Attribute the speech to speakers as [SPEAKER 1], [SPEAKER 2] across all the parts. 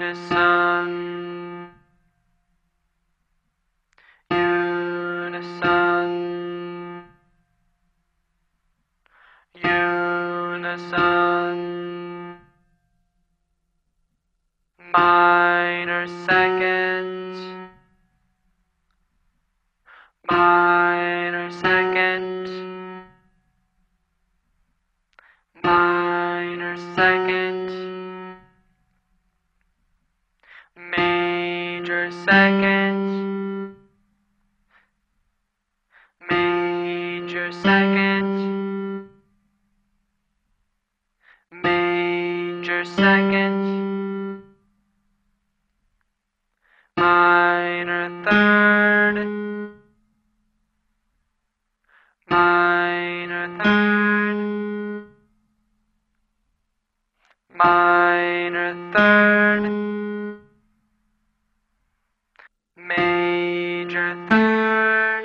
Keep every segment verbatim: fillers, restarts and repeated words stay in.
[SPEAKER 1] Unison, unison, unison, minor second, minor second, minor second, major second, major second, major second, minor third, minor third, minor third, major third,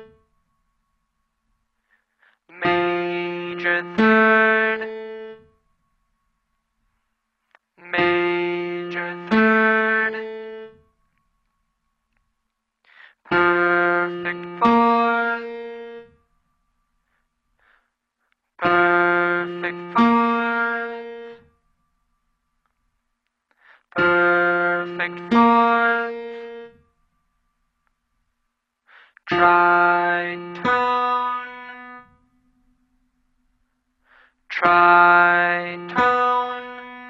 [SPEAKER 1] major third, major third, perfect fourth, perfect fourth, perfect fourth, tritone, tritone,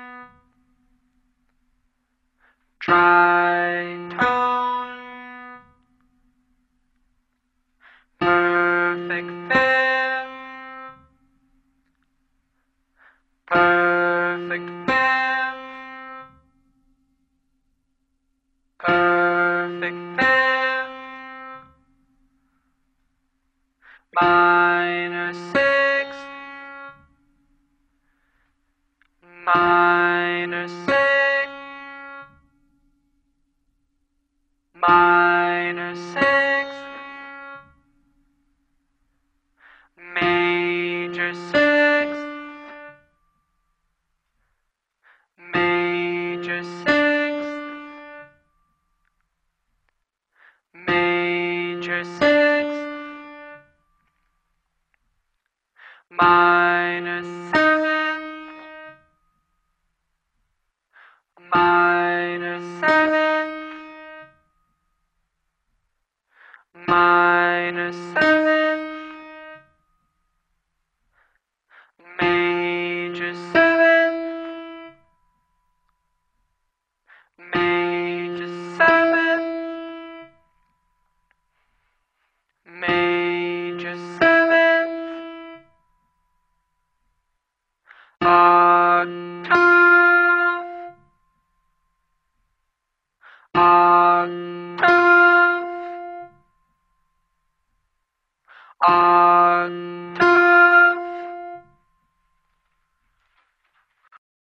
[SPEAKER 1] tritone, perfect fifth, perfect fifth, perfect fifth, minor sixth, minor sixth, minor sixth, major sixth, major sixth, major sixth, minor seventh, minor seventh, minor seventh, major seventh, major seventh, major seventh, octave, octave, octave,